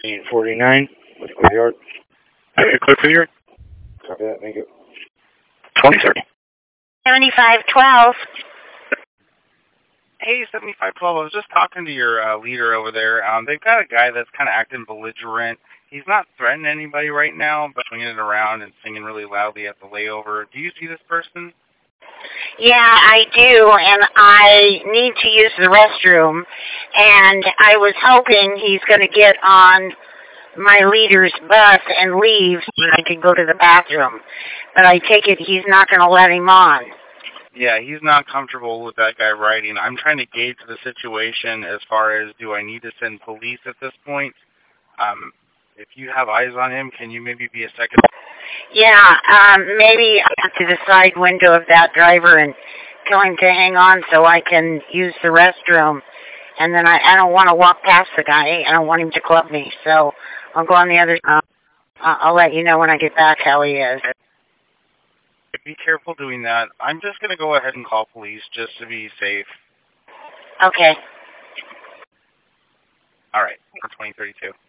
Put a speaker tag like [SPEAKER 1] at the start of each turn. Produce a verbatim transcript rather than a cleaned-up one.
[SPEAKER 1] forty-nine with Clear Yard.
[SPEAKER 2] Okay, clear for your
[SPEAKER 1] Copy that, thank you.
[SPEAKER 2] twenty thirty.
[SPEAKER 3] seventy-five twelve.
[SPEAKER 2] Hey, seventy-five twelve, I was just talking to your uh, leader over there. Um, they've got a guy that's kind of acting belligerent. He's not threatening anybody right now, but swinging it around and singing really loudly at the layover. Do you see this person?
[SPEAKER 3] Yeah, I do, and I need to use the restroom, and I was hoping he's going to get on my leader's bus and leave so I can go to the bathroom. But I take it he's not going to let him on.
[SPEAKER 2] Yeah, he's not comfortable with that guy riding. I'm trying to gauge the situation as far as do I need to send police at this point. Um, if you have eyes on him, can you maybe be a second?
[SPEAKER 3] Yeah, um, maybe up to the side window of that driver and tell him to hang on so I can use the restroom. And then I, I don't want to walk past the guy. I don't want him to club me. So I'll go on the other. Uh, I'll let you know when I get back how he is.
[SPEAKER 2] Be careful doing that. I'm just going to go ahead and call police just to be safe.
[SPEAKER 3] Okay.
[SPEAKER 2] All right, for twenty thirty-two.